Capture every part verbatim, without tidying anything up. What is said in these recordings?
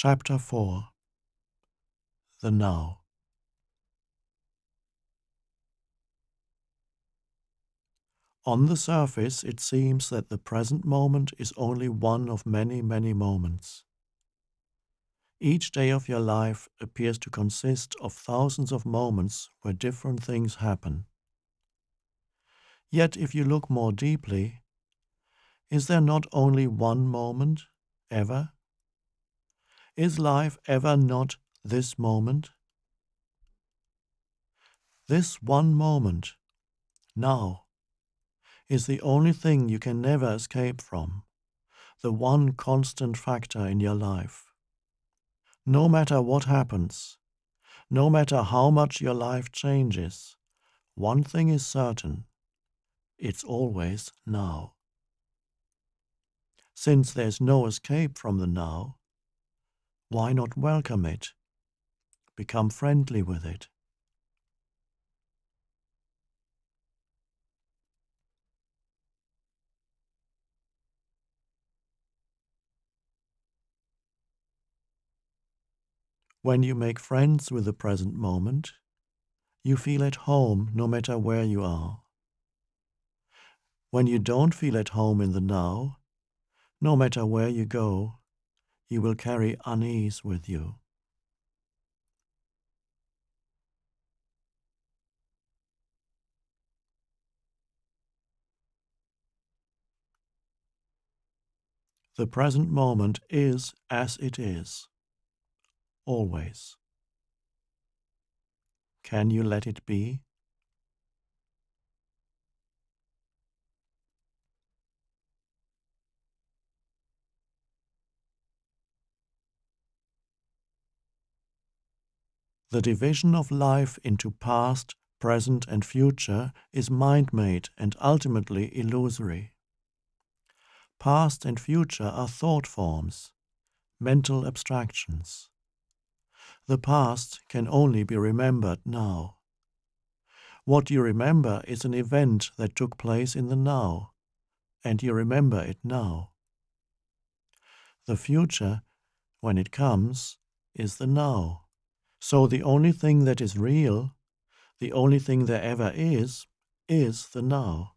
Chapter four. The Now. On the surface, it seems that the present moment is only one of many, many moments. Each day of your life appears to consist of thousands of moments where different things happen. Yet, if you look more deeply, is there not only one moment, ever? Is life ever not this moment? This one moment, now, is the only thing you can never escape from, the one constant factor in your life. No matter what happens, no matter how much your life changes, one thing is certain: it's always now. Since there's no escape from the now, why not welcome it? Become friendly with it. When you make friends with the present moment, you feel at home no matter where you are. When you don't feel at home in the now, no matter where you go, you will carry unease with you. The present moment is as it is, always. Can you let it be? The division of life into past, present, and future is mind-made and ultimately illusory. Past and future are thought forms, mental abstractions. The past can only be remembered now. What you remember is an event that took place in the now, and you remember it now. The future, when it comes, is the now. So the only thing that is real, the only thing there ever is, is the now.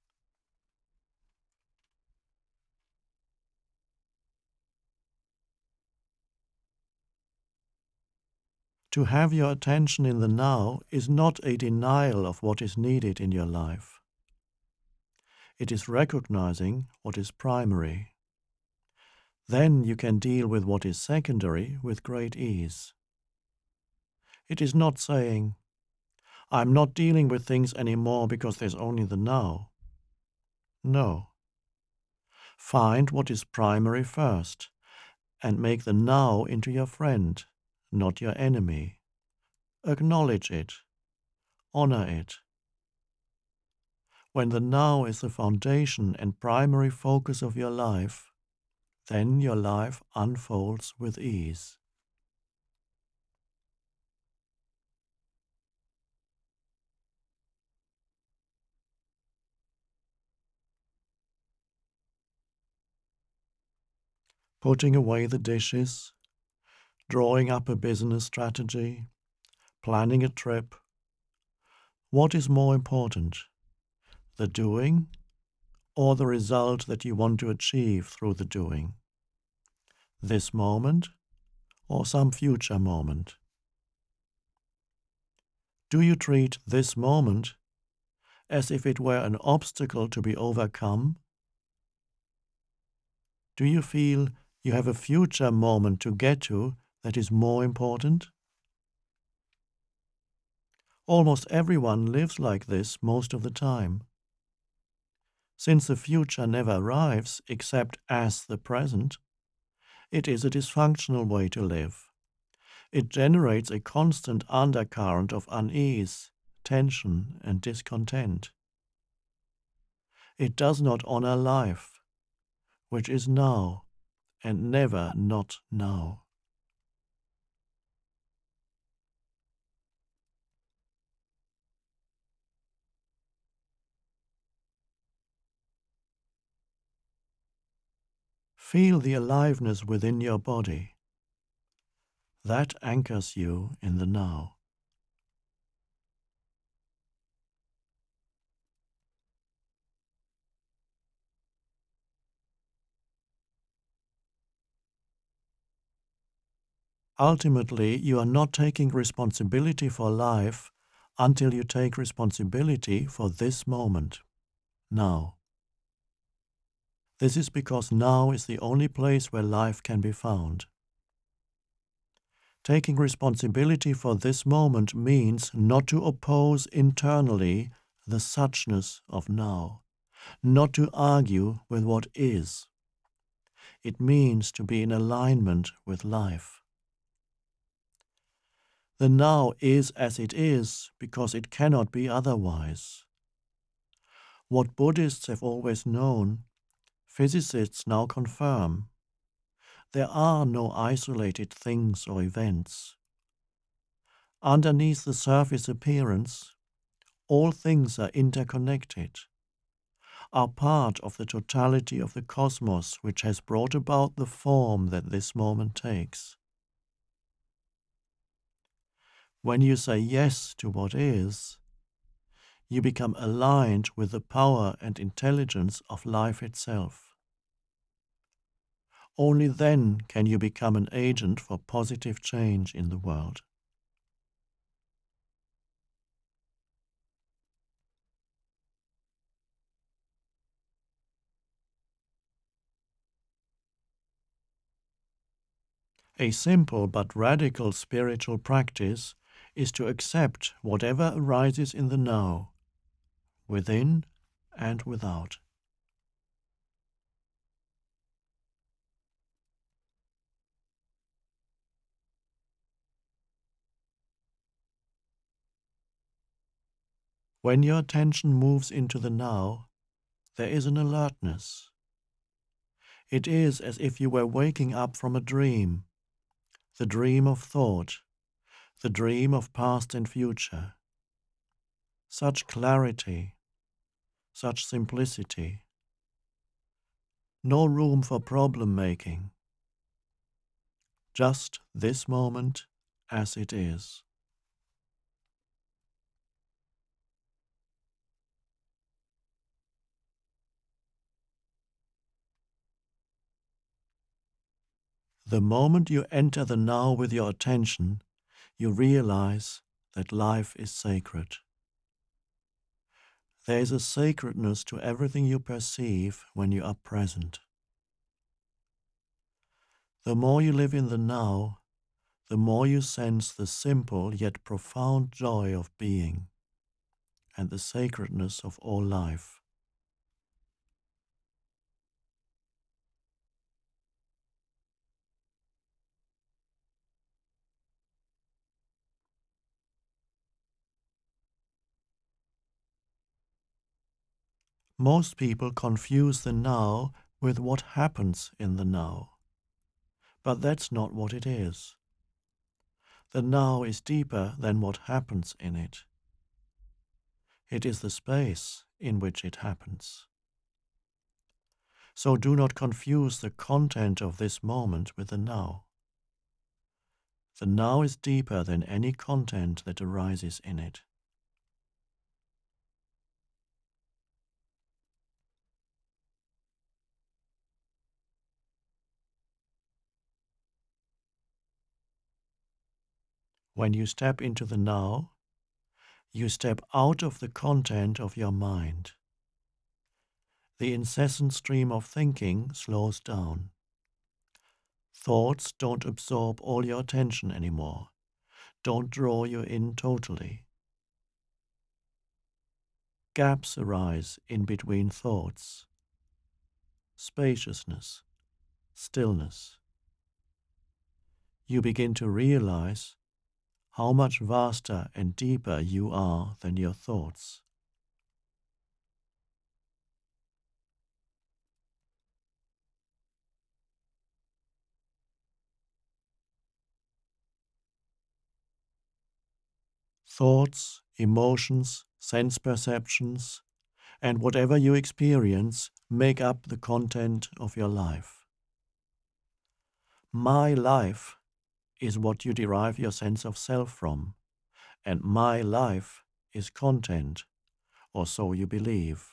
To have your attention in the now is not a denial of what is needed in your life. It is recognizing what is primary. Then you can deal with what is secondary with great ease. It is not saying, I'm not dealing with things anymore because there's only the now. No. Find what is primary first, and make the now into your friend, not your enemy. Acknowledge it. Honor it. When the now is the foundation and primary focus of your life, then your life unfolds with ease. Putting away the dishes, drawing up a business strategy, planning a trip. What is more important, the doing or the result that you want to achieve through the doing? This moment or some future moment? Do you treat this moment as if it were an obstacle to be overcome? Do you feel you have a future moment to get to that is more important? Almost everyone lives like this most of the time. Since the future never arrives except as the present, it is a dysfunctional way to live. It generates a constant undercurrent of unease, tension, and discontent. It does not honor life, which is now and never not now. Feel the aliveness within your body. That anchors you in the now. Ultimately, you are not taking responsibility for life until you take responsibility for this moment, now. This is because now is the only place where life can be found. Taking responsibility for this moment means not to oppose internally the suchness of now, not to argue with what is. It means to be in alignment with life. The now is as it is because it cannot be otherwise. What Buddhists have always known, physicists now confirm. There are no isolated things or events. Underneath the surface appearance, all things are interconnected, are part of the totality of the cosmos which has brought about the form that this moment takes. When you say yes to what is, you become aligned with the power and intelligence of life itself. Only then can you become an agent for positive change in the world. A simple but radical spiritual practice is to accept whatever arises in the now, within and without. When your attention moves into the now, there is an alertness. It is as if you were waking up from a dream, the dream of thought, the dream of past and future. Such clarity, such simplicity. No room for problem making. Just this moment as it is. The moment you enter the now with your attention, you realize that life is sacred. There is a sacredness to everything you perceive when you are present. The more you live in the now, the more you sense the simple yet profound joy of being and the sacredness of all life. Most people confuse the now with what happens in the now. But that's not what it is. The now is deeper than what happens in it. It is the space in which it happens. So do not confuse the content of this moment with the now. The now is deeper than any content that arises in it. When you step into the now, you step out of the content of your mind. The incessant stream of thinking slows down. Thoughts don't absorb all your attention anymore, don't draw you in totally. Gaps arise in between thoughts. Spaciousness, stillness. You begin to realize how much vaster and deeper you are than your thoughts. Thoughts, emotions, sense perceptions, and whatever you experience make up the content of your life. My life is what you derive your sense of self from, and my life is content, or so you believe.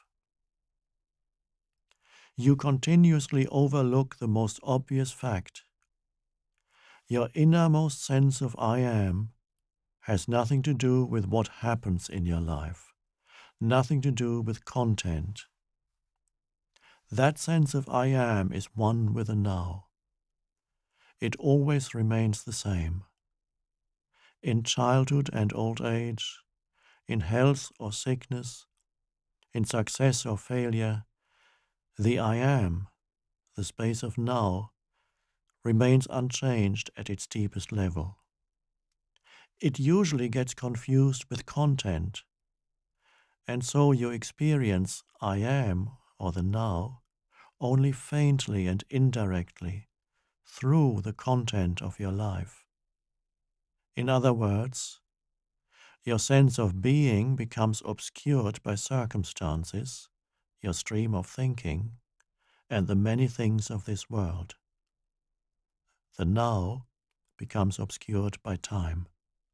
You continuously overlook the most obvious fact. Your innermost sense of I am has nothing to do with what happens in your life, nothing to do with content. That sense of I am is one with the now. It always remains the same. In childhood and old age, in health or sickness, in success or failure, the I am, the space of now, remains unchanged at its deepest level. It usually gets confused with content, and so you experience I am, or the now, only faintly and indirectly through the content of your life. In other words, your sense of being becomes obscured by circumstances, your stream of thinking, and the many things of this world. The now becomes obscured by time.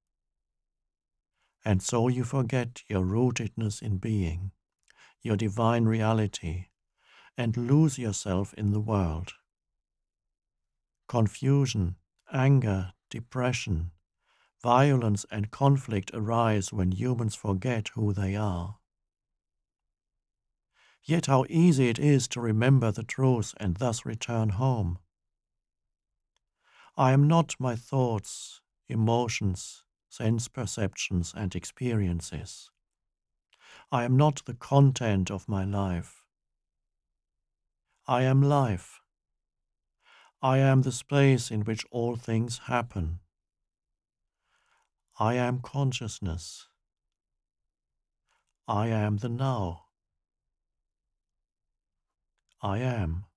And so you forget your rootedness in being, your divine reality, and lose yourself in the world. Confusion, anger, depression, violence and conflict arise when humans forget who they are. Yet how easy it is to remember the truth and thus return home. I am not my thoughts, emotions, sense perceptions and experiences. I am not the content of my life. I am life. I am the space in which all things happen. I am consciousness. I am the now. I am.